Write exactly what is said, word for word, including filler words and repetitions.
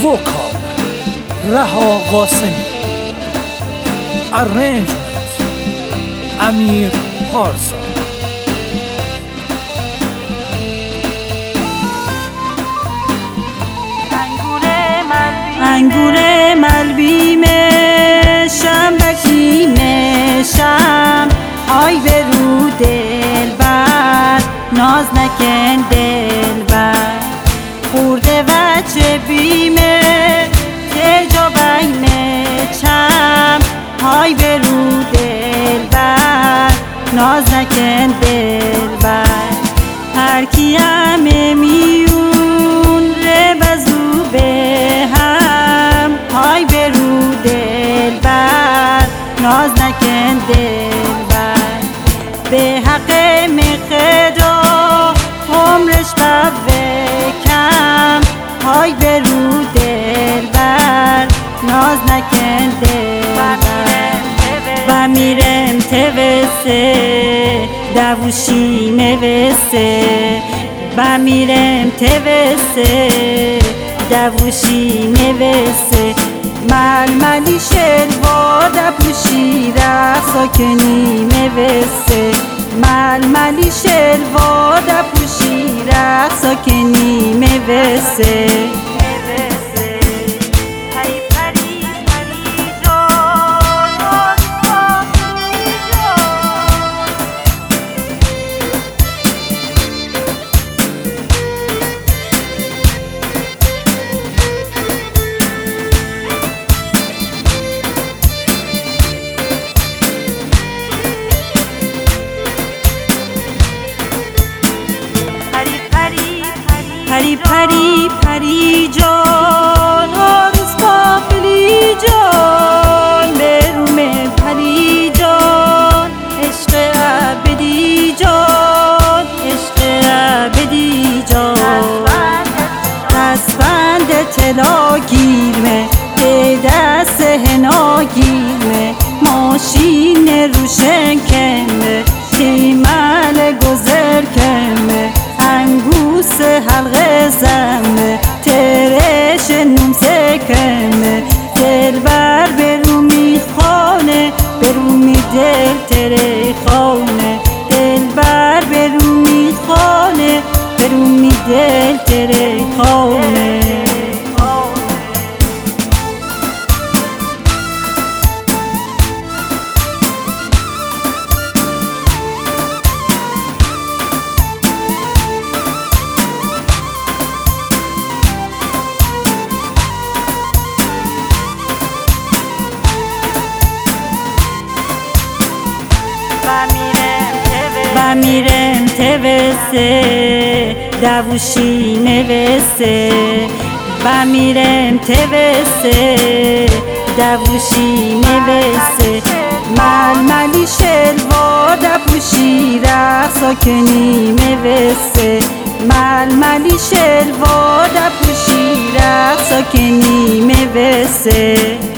وکال رها قاسمی. Arrangement امیر پارسا. انگور ملبی مشم بکی مشم آی برو دل بر ناز نکن دل بر خورده وچه بیمه که جا بین چم آی برو دل بر ناز نکن دل بر هر کیم میون ره بزو به هم های برو دل بر ناز نکن دل بر به حق مقدا عمرش بکم های برو دل بر ناز نکن دل بر و میرم توسه دووشی نوسه و میرم توسه دووشی نوسه ململی شلوار دپوشی رقصا کنی نوسه ململی شلوار دپوشی رقصا کنی نوسه پری پری پری جان آروز قافلی جان بروم پری جان عشق ابدی جان عشق ابدی جان دستبند طلا گیرمه ده دست هنا گیرمه ماشین روشن کمه تیمل گذر کمه انگوس حلقه زمه ترش نوم سکمه دل بر برو میخانه برو می دل تره خانه دل بر برو میخانه برو می دل تره خانه و میرم توسه دووشی نوسه و میرم توسه دووشی نوسه ململی شلوار دپوشی رقصا کنی نوسه ململی شلوار دپوشی رقصا کنی نوسه